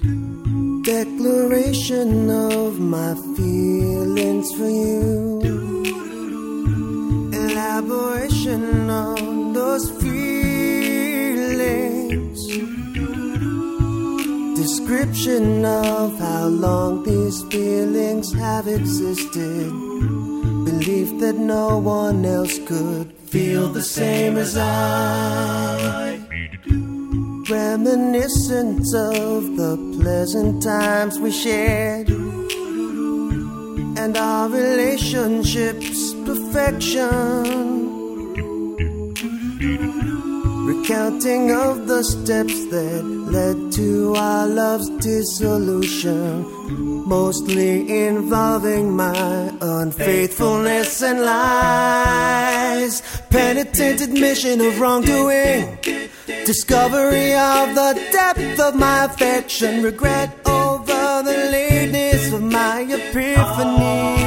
Declaration of my feelings for you. Elaboration on those feelings. Description of how long these feelings have existed. Belief that no one else could feel the same as I. Reminiscence of the pleasant times we shared, and our relationship's perfection. Recounting of the steps that led to our love's dissolution, mostly involving my unfaithfulness and lies. Penitent admission of wrongdoing, discovery of the depth of my affection, regret over the lateness of my epiphany.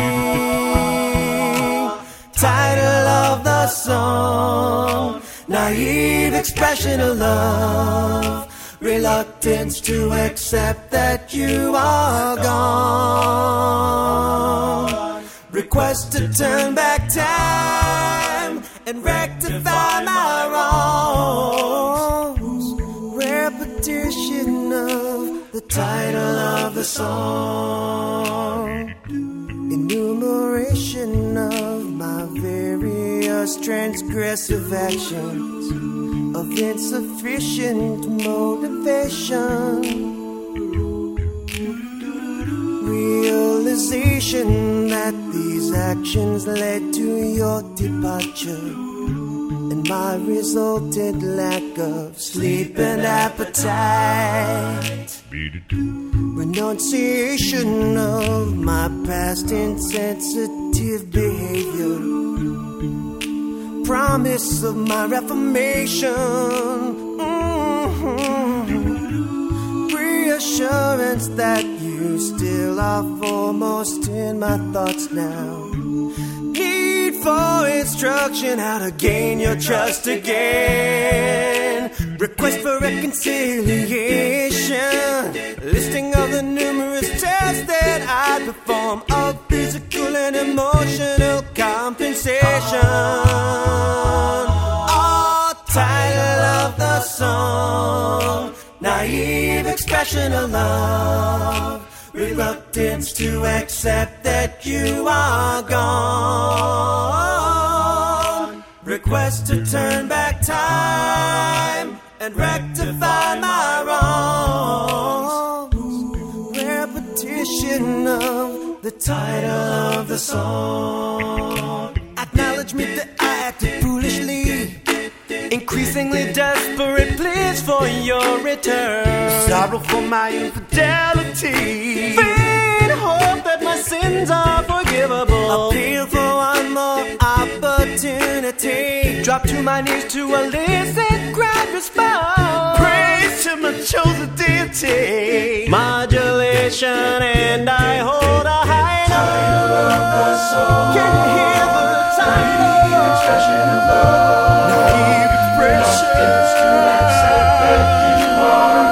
Title of the song, naive expression of love, reluctance to accept that you are gone. Request to turn back time and rectify my wrongs. Repetition of the title of the song. Enumeration of my various transgressive actions of insufficient motivation. Realization that these actions led to your departure, and my resultant lack of sleep and appetite. Renunciation of my past insensitive behavior. Promise of my reformation. Reassurance that you still are foremost in my thoughts now. Need for instruction how to gain your trust again. Request for reconciliation. Listing of the numerous tests that I perform of physical and emotional compensation. Title of the song, naive expression of love, reluctance to accept that you are gone. Request to turn back time and rectify my wrongs. Repetition of the title of the song. Acknowledgement that I acted foolishly. Increasingly desperate pleas for your return. Sorrow for my infidelity. Faint hope that my sins are forgivable. Appeal for one more opportunity. Drop to my knees to elicit grand response. Praise to my chosen deity. Modulation and I hold a high note. Title of the song. Can you hear the title? Naive expression of love. Naive reluctance to accept that you are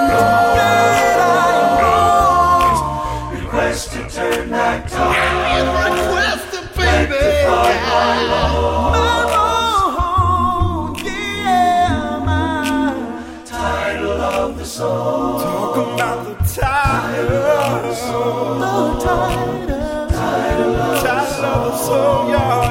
gone. Request to turn back time. Request to baby. My wrong, yeah, my title of the song. Talk about the title of the song. The title of the song, y'all.